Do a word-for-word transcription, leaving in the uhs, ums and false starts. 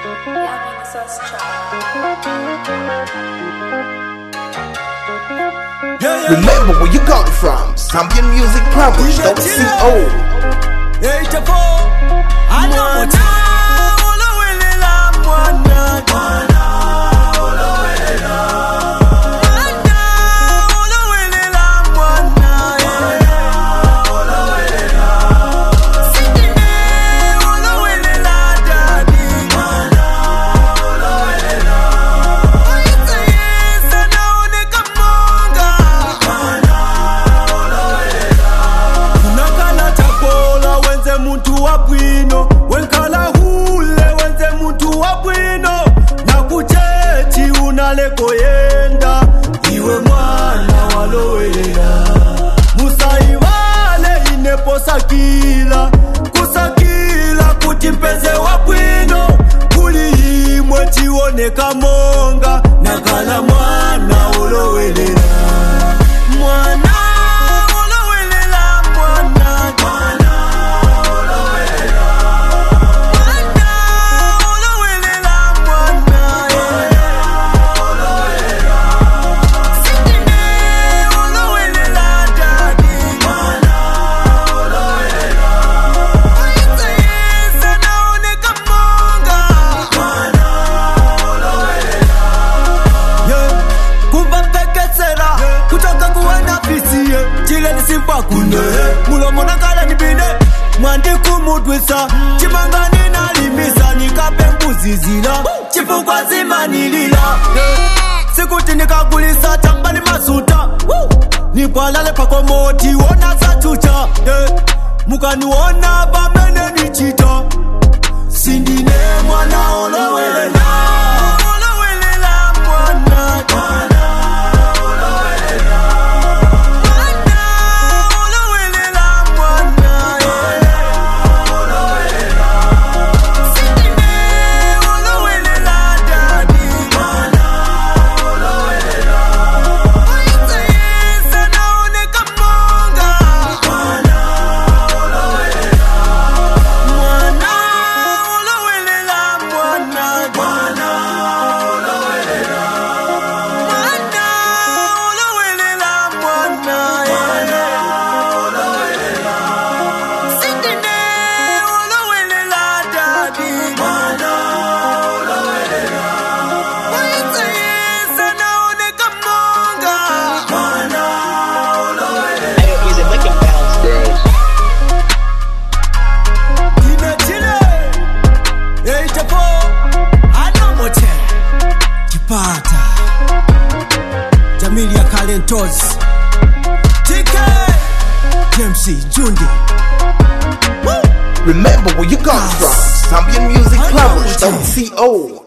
Remember where you got it from. Zambian Music Publish dot co. Hey, Chapo, I know what koyenda iwe mwana walowelela musaivale ineposakila kusakila kuti mpeze wabwino kuli imwe chioneka monga nakala mwana walowelela mwana walowelela mwana mwana walowelela mwana walowelela mwana Kune mulomo nakala nibine mwandi kumudwisa chimangani nalimisa nikape mbuzizila chifukwa zimanilila sikuti nikagulisa tambani masuta nipwalale pakomoti wona za chucha mukaniwona pamene nichita sindine mwana olowelela olowelela mwana mwana Jamilia Kalentos T K M C Jundi. Remember where you got it from. Zambian Music Publish dot co.